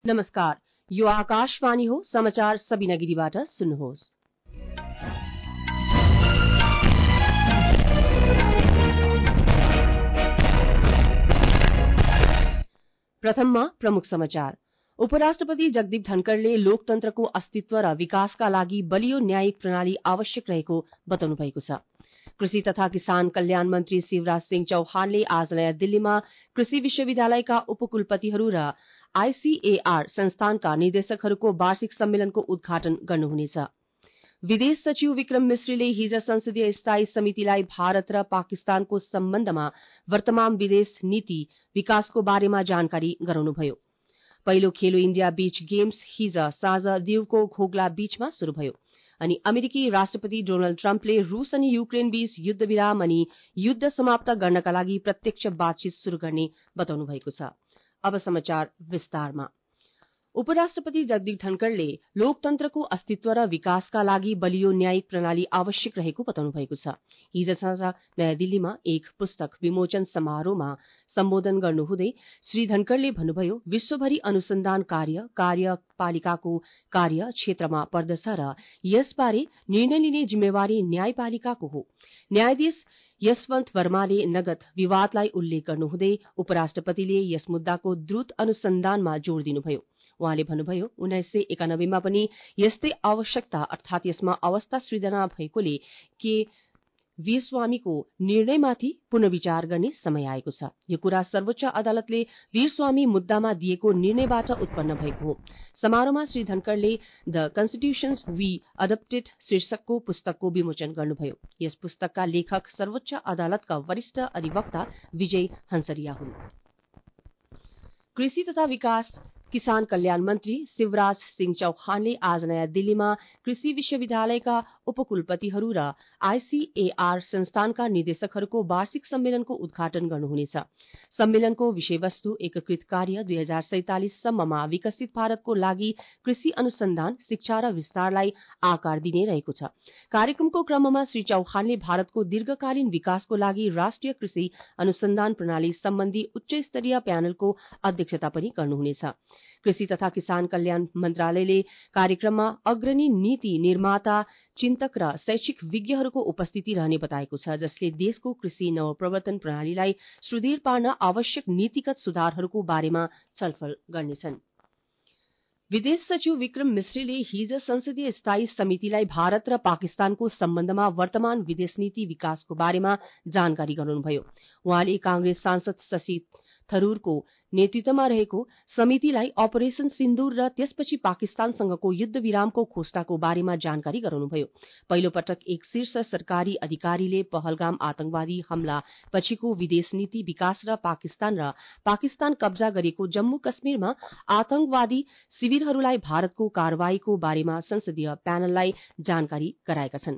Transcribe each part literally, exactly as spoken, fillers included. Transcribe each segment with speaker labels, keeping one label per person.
Speaker 1: नमस्कार, यो आकाशवाणी हो। समाचार सबिना गिरीबाट सुन्नुहोस्। प्रथममा प्रमुख समाचार। उपराष्ट्रपति जगदीप धनखड़ले लोकतन्त्रको अस्तित्व र विकासका लागि बलियो न्यायिक प्रणाली आवश्यक रहेको बताउनु भएको छ। कृषि तथा किसान कल्याण मन्त्री शिवराज सिंह चौहानले आज नयाँ दिल्लीमा कृषि विश्वविद्यालयका उपकुलपतिहरू र आईसीएआर संस्थानका निर्देशकहरूको वार्षिक सम्मेलनको उद्घाटन गर्नुहुनेछ। विदेश सचिव विक्रम मिश्रीले हिज संसदीय स्थायी समितिलाई भारत र पाकिस्तानको सम्बन्धमा वर्तमान विदेश नीति विकासको बारेमा जानकारी गराउनुभयो। पहिलो खेलो इण्डिया बीच गेम्स हिज साँझ दीवको घोगला बीचमा शुरू भयो अनि अमेरिकी राष्ट्रपति डोनाल्ड ट्रम्पले रूस अनि युक्रेन बीच युद्ध विराम अनि युद्ध समाप्त गर्नका लागि प्रत्यक्ष बातचीत शुरू गर्ने बताउनु भएको छ। अब समाचार विस्तारमा। उपराष्ट्रपति जगदीप धनखड़ले लोकतन्त्रको अस्तित्व र विकासका लागि बलियो न्यायिक प्रणाली आवश्यक रहेको बताउनु भएको छ। हिज साँझ नयाँ दिल्लीमा एक पुस्तक विमोचन समारोहमा सम्बोधन गर्नुहुँदै श्री धनखड़ले भन्नुभयो, विश्वभरि अनुसन्धान कार्य कार्यपालिकाको कार्य क्षेत्रमा पर्दछ र यसबारे निर्णय लिने जिम्मेवारी न्यायपालिकाको हो। न्यायाधीश यशवन्त वर्माले नगद विवादलाई उल्लेख गर्नुहुँदै उपराष्ट्रपतिले यस मुद्दाको द्रुत अनुसन्धानमा जोड़ दिनुभयो। उहाँले भन्नुभयो, उन्नाइस सय एकानब्बेमा पनि यस्तै आवश्यकता अर्थात यसमा अवस्था सृजना भएकोले के वीरस्वामीको निर्णयमाथि पुनर्विचार गर्ने समय आएको छ। यो कुरा सर्वोच्च अदालतले वीरस्वामी मुद्दामा दिएको निर्णयबाट उत्पन्न भएको हो। समारोहमा श्री धनखड़ले द कन्स्टिट्यूशन्स वी अडप्टेड शीर्षकको पुस्तकको विमोचन गर्नुभयो। यस पुस्तकका लेखक सर्वोच्च अदालतका वरिष्ठ अधिवक्ता विजय हंसरिया हुन्। कृषि तथा विकास किसान कल्याण मन्त्री शिवराज सिंह चौहानले आज नयाँ दिल्लीमा कृषि विश्वविद्यालयका उपकुलपतिहरू र आईसीएआर संस्थानका निर्देशकहरूको वार्षिक सम्मेलनको उद्घाटन गर्नुहुनेछ। सम्मेलनको विषयवस्तु एकीकृत कार्य दुई हजार सैंतालीससम्ममा विकसित भारतको लागि कृषि अनुसन्धान शिक्षा र विस्तारलाई आकार दिने रहेको छ। कार्यक्रमको क्रममा श्री चौहानले भारतको दीर्घकालीन विकासको लागि राष्ट्रिय कृषि अनुसन्धान प्रणाली सम्बन्धी उच्च स्तरीय प्यानलको अध्यक्षता पनि गर्नुहुनेछ। कृषि तथा किसान कल्याण मन्त्रालयले कार्यक्रममा अग्रणी नीति निर्माता, चिन्तक र शैक्षिक विज्ञहरूको उपस्थिति रहने बताएको छ, जसले देशको कृषि नवप्रवर्तन प्रणालीलाई सुदृढ पार्न आवश्यक नीतिगत सुधारहरूको बारेमा छलफल गर्नेछन्। विदेश सचिव विक्रम मिश्रीले हिज संसदीय स्थायी समितिलाई भारत र पाकिस्तानको सम्बन्धमा वर्तमान विदेश नीति विकासको बारेमा जानकारी गराउनुभयो। उहाँले कांग्रेस सांसद शशि थरूरको नेतृत्वमा रहेको समितिलाई अपरेशन सिन्दूर र त्यसपछि पाकिस्तानसँगको युद्ध विरामको घोषणाको बारेमा जानकारी गराउनुभयो। पहिलो पटक एक शीर्ष सरकारी अधिकारीले पहलगाम आतंकवादी हमला पछिको विदेश नीति विकास र पाकिस्तान र पाकिस्तान कब्जा गरेको जम्मू कश्मीरमा आतंकवादी शिविरहरूलाई भारतको कार्रवाईको बारेमा संसदीय प्यानललाई जानकारी गराएका छन्।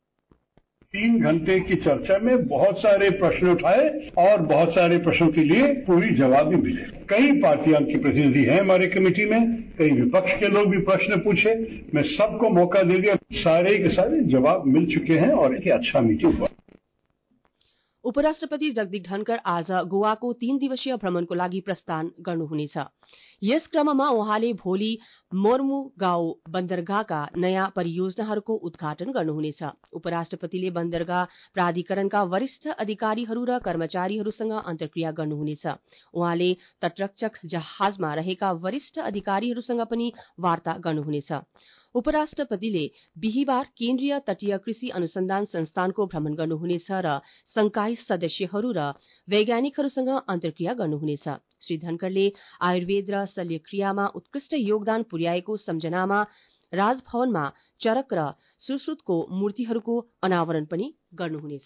Speaker 2: तीन घंटे की चर्चा में बहुत सारे प्रश्न उठाए और बहुत सारे प्रश्नों के लिए पूरी जवाब भी मिले। कई पार्टियां की प्रतिनिधि हैं हमारे कमेटी में, कई विपक्ष के लोग भी प्रश्न पूछे, मैं सबको मौका दे दिया, सारे के सारे जवाब मिल चुके हैं और एक अच्छा मीटिंग हुआ।
Speaker 1: उपराष्ट्रपति जगदीप धनखड़ आज गोवाको तीन दिवसीय भ्रमणको लागि प्रस्थान गर्नुहुनेछ। यस क्रममा उहाँले भोलि मोर्मुगाउँ बन्दरगाहका नयाँ परियोजनाहरूको उद्घाटन गर्नुहुनेछ। उपराष्ट्रपतिले बन्दरगाह प्राधिकरणका वरिष्ठ अधिकारीहरू र कर्मचारीहरूसँग अन्तर्क्रिया गर्नुहुनेछ। उहाँले तटरक्षक जहाजमा रहेका वरिष्ठ अधिकारीहरूसँग पनि वार्ता गर्नुहुनेछ। उपराष्ट्रपतिले बिहिबार केन्द्रीय तटीय कृषि अनुसन्धान संस्थानको भ्रमण गर्नुहुनेछ र संकाय सदस्यहरू र वैज्ञानिकहरूसँग अन्तर्क्रिया गर्नुहुनेछ। श्री धनखड़ले आयुर्वेद र शल्यक्रियामा उत्कृष्ट योगदान पुर्याएको सम्झनामा राजभवनमा चरक र सुश्रुतको मूर्तिहरूको अनावरण पनि गर्नुहुनेछ।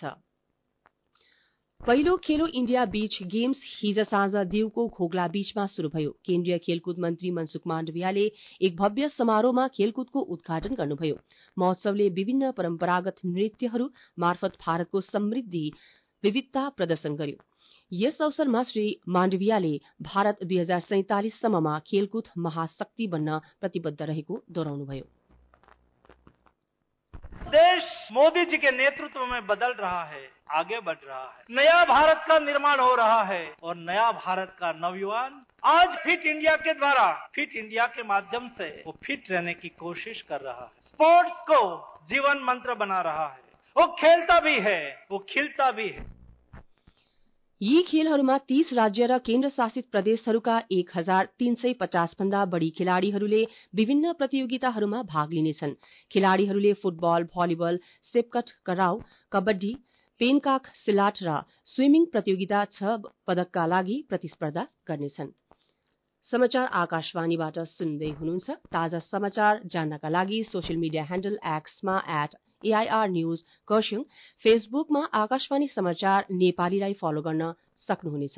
Speaker 1: पहिलो खेलो इण्डिया बीच गेम्स हिज साँझ दीवको घोगला बीचमा शुरू भयो। केन्द्रीय खेलकुद मन्त्री मनसुख माण्डवियाले एक भव्य समारोहमा खेलकुदको उद्घाटन गर्नुभयो। महोत्सवले विभिन्न परम्परागत नृत्यहरू मार्फत भारतको समृद्धि विविधता प्रदर्शन गर्यो। यस अवसरमा श्री माण्डवियाले भारत दुई हजार सैंतालीससम्ममा खेलकुद महाशक्ति बन्न प्रतिबद्ध रहेको दोहोऱ्याउनुभयो।
Speaker 3: देश मोदी जी के नेतृत्व में बदल रहा है, आगे बढ़ रहा है, नया भारत का निर्माण हो रहा है और नया भारत का नवयुवान आज फिट इंडिया के द्वारा, फिट इंडिया के माध्यम से वो फिट रहने की कोशिश कर रहा है, स्पोर्ट्स को जीवन मंत्र बना रहा है, वो खेलता भी है, वो खिलता भी है।
Speaker 1: यी खेलहरूमा तीस राज्य र केन्द्र शासित प्रदेशहरूका एक हजार तीन सय पचास भन्दा बढ़ी खेलाड़ीहरूले विभिन्न प्रतियोगिताहरूमा भाग लिनेछन्। खेलाड़ीहरूले फुटबल, भलिबल, सेपकट कराउ, कबड्डी, पेनकाक सिलाट र स्विमिङ प्रतियोगिता छ पदकका लागि प्रतिस्पर्धा गर्नेछन्। समाचार आकाशवाणीबाट सुन्दै हुनुहुन्छ। ताजा समाचार जान्नका लागि सोशल मिडिया ह्यान्डल एक्समा एट एआईआर न्यूज खरसाङ, फेसबुकमा आकाशवाणी समाचार नेपालीलाई फलो गर्न सक्नुहुनेछ।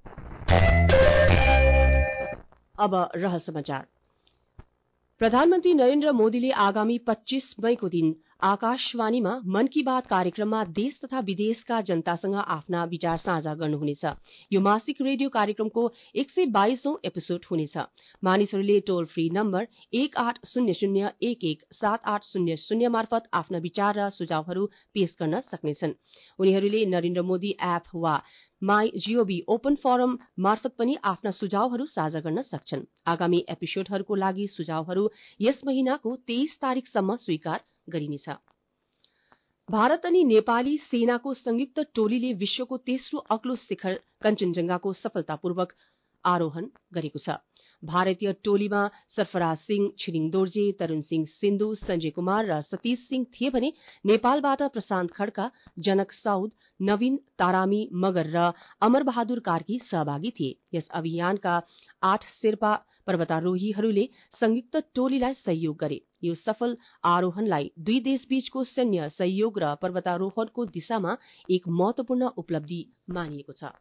Speaker 1: अब रहल समाचार। प्रधानमन्त्री नरेन्द्र मोदीले आगामी पच्चीस मईको दिन आकाशवाणीमा मन की बात कार्यक्रममा देश तथा विदेशका जनतासँग आफ्ना विचार साझा गर्नुहुनेछ। यो मासिक रेडियो कार्यक्रमको एक सय बाइसौं एपिसोड हुनेछ। मानिसहरूले टोल फ्री नम्बर एक आठ शून्य शून्य एक एक सात आठ शून्य शून्य मार्फत आफ्ना विचार र सुझावहरू पेश गर्न सक्नेछन्। उनीहरूले नरेन्द्र मोदी एप वा माई जीओबी ओपन फोरम मार्फत पनि आफ्ना सुझावहरू साझा गर्न सक्छन्। आगामी एपिसोडहरूको लागि सुझावहरू यस महिनाको तेइस तारीकसम्म स्वीकार गरिनेछ। भारत अनि नेपाली सेनाको संयुक्त टोलीले विश्वको तेस्रो अग्लो शिखर कञ्चनजंघाको सफलतापूर्वक आरोहण गरेको छ। भारतीय टोलीमा सरफराज सिंह, छिरिङ दोर्जे, तरूण सिंह सिन्धु, संजय कुमार र सतीश सिंह थिए भने नेपालबाट प्रशान्त खड्का, जनक साउद, नवीन तारामी मगर र अमर बहादुर कार्की सहभागी थिए। यस अभियानका आठ शेर्पा पर्वतारोहीहरूले संयुक्त टोलीलाई सहयोग गरे। यो सफल आरोहणलाई दुई देशबीचको सैन्य सहयोग र पर्वतारोहणको दिशामा एक महत्वपूर्ण उपलब्धि मानिएको छ।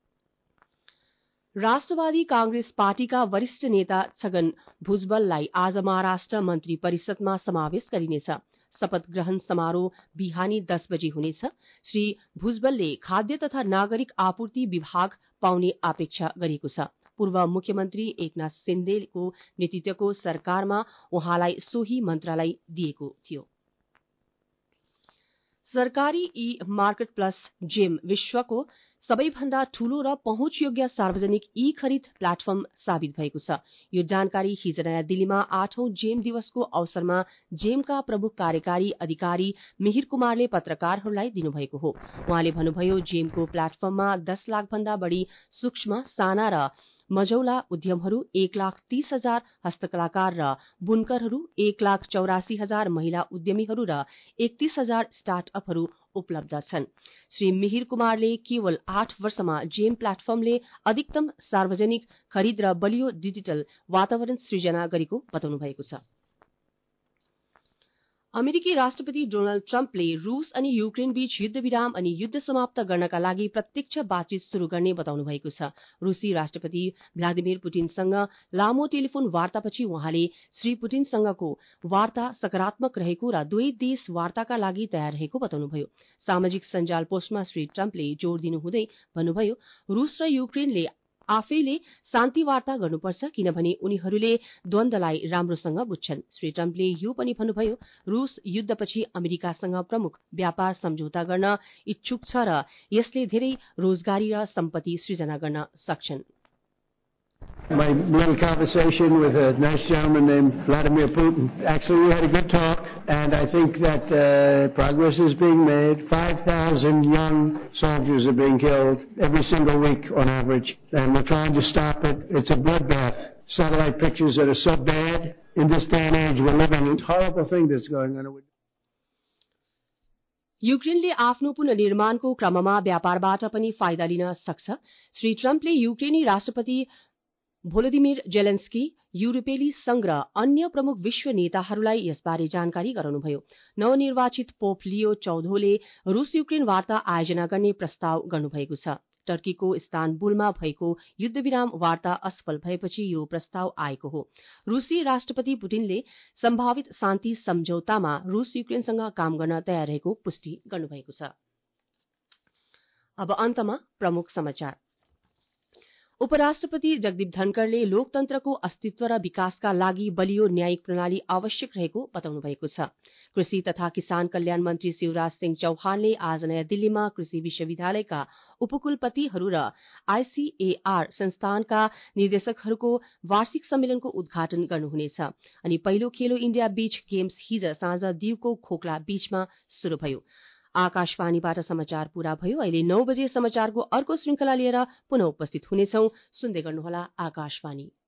Speaker 1: राष्ट्रवादी कांग्रेस पार्टीका वरिष्ठ नेता छगन भुजबललाई आज महाराष्ट्र मन्त्री परिषदमा समावेश गरिनेछ। शपथ ग्रहण समारोह बिहानी दस बजे हुनेछ। श्री भुजबलले खाद्य तथा नागरिक आपूर्ति विभाग पाउने अपेक्षा गरिएको छ। पूर्व मुख्यमन्त्री एकनाथ सिन्देको नेतृत्वको सरकारमा उहाँलाई सोही मन्त्रालय दिएको थियो। सरकारी ई मार्केट प्लस जेम विश्वको सबैभन्दा ठूलो र पहुँचयोग्य सार्वजनिक ई खरिद प्लेटफर्म साबित भएको छ। यो जानकारी हिज नयाँ दिल्लीमा आठौं जेम दिवसको अवसरमा जेमका प्रमुख कार्यकारी अधिकारी मिहिर कुमारले पत्रकारहरूलाई दिनुभएको हो। उहाँले भन्नुभयो, जेमको प्लेटफर्ममा दस लाख भन्दा बढ़ी सूक्ष्म, साना र मझौला उद्यमहरू, एक लाख तीस हजार हस्तकलाकार र बुनकरहरू, एक लाख चौरासी हजार महिला उद्यमीहरू र एकतीस हजार स्टार्टअपहरू उपलब्ध छन्। श्री मिहिर कुमारले केवल आठ वर्षमा जेम प्लेटफर्मले अधिकतम सार्वजनिक खरिद र बलियो डिजिटल वातावरण सृजना गरेको बताउनु भएको छ। अमेरिकी राष्ट्रपति डोनाल्ड ट्रम्पले रूस अनि युक्रेन बीच युद्ध विराम अनि युद्ध समाप्त गर्नका लागि प्रत्यक्ष बातचीत शुरू गर्ने बताउनु भएको छ। रूसी राष्ट्रपति भ्लादिमिर पुटिनसँग लामो टेलिफोन वार्तापछि उहाँले श्री पुटिनसँगको वार्ता सकारात्मक रहेको र दुवै देश वार्ताका लागि तयार रहेको बताउनुभयो। सामाजिक सञ्जाल पोस्टमा श्री ट्रम्पले जोड़ दिनुहुँदै भन्नुभयो, रूस र युक्रेनले आफैले शान्ति वार्ता गर्नुपर्छ किनभने उनीहरूले द्वन्द्वलाई राम्रोसँग बुझ्छन्। श्री ट्रम्पले यो पनि भन्नुभयो, रूस युद्धपछि अमेरिकासँग प्रमुख व्यापार सम्झौता गर्न इच्छुक छ र यसले धेरै रोजगारी र सम्पत्ति सृजना गर्न सक्छन्।
Speaker 4: My little conversation with a nice gentleman named Vladimir Putin. Actually, we had a good talk, and I think that uh, progress is being made. five thousand young soldiers are being killed every single week on average, and we're trying to stop it. It's a bloodbath. Satellite pictures that are so bad in this day and age we're living. It's a horrible thing that's going on.
Speaker 1: युक्रेनले आफ्नो पुनर्निर्माणको क्रममा व्यापारबाट पनि फाइदा लिन सक्छ। श्री ट्रम्पले युक्रेनी राष्ट्रपति भोलोदिमिर Zelensky, युरोपेली संघ र अन्य प्रमुख विश्व नेताहरूलाई यसबारे जानकारी गराउनुभयो। नवनिर्वाचित पोप लियो चौधोले रूस युक्रेन वार्ता आयोजना गर्ने प्रस्ताव गर्नुभएको छ। टर्कीको इस्तानबुलमा भएको युद्धविराम वार्ता असफल भएपछि यो प्रस्ताव आएको हो। रूसी राष्ट्रपति पुटिनले सम्भावित शान्ति सम्झौतामा रूस युक्रेनसँग काम गर्न तयार रहेको पुष्टि गर्नुभएको छ। अब अन्तमा प्रमुख समाचार। उपराष्ट्रपति जगदीप धनखड़ले लोकतन्त्रको अस्तित्व र विकासका लागि बलियो न्यायिक प्रणाली आवश्यक रहेको बताउनु भएको छ। कृषि तथा किसान कल्याण मन्त्री शिवराज सिंह चौहानले आज नयाँ दिल्लीमा कृषि विश्वविद्यालयका उपकुलपतिहरू र आईसीएआर संस्थानका निर्देशकहरूको वार्षिक सम्मेलनको उद्घाटन गर्नुहुनेछ। अनि पहिलो खेलो इण्डिया बीच गेम्स हिज साँझ दीवको खोकला बीचमा शुरू भयो। आकाशवाणीबाट समाचार पूरा भयो। अहिले नौ बजे समाचारको अर्को श्रृंखला लिएर पुनः उपस्थित हुनेछौं। सुन्दै गर्नुहोला आकाशवाणी।